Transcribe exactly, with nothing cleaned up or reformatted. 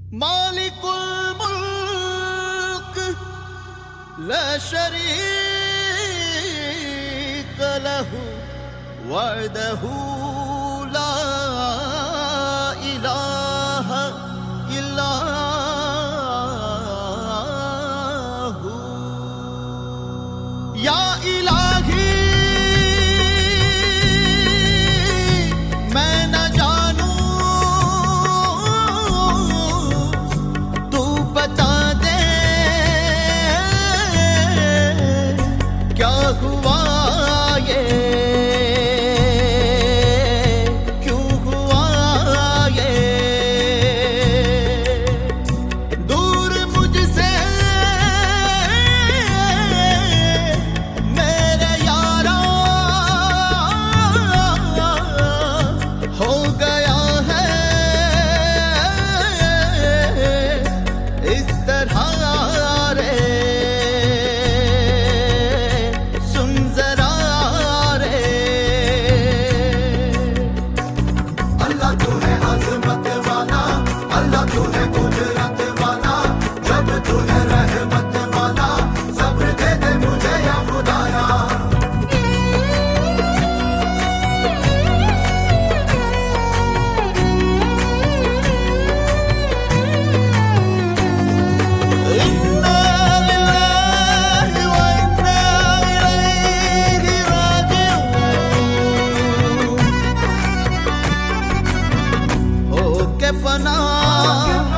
मालिकुल मुल्क ला शरीक लहू वहदहू ला इलाहा इल्ला हू। या इलाही मैं न जानूं, तू बता दे क्या हुआ ये, क्यों हुआ ये। दूर मुझसे मेरे यारा हो गया है इस तरह रे, सुन जरा रे। अल्लाह तू है अज़मत वाला, अल्लाह तू है कुदरत वाला, जब तू है रहमत वाला, सब्र दे दे मुझे या खुदाया। इन्ना लिल्लाहि व इन्ना इलैहि राजिऊन। हो के फना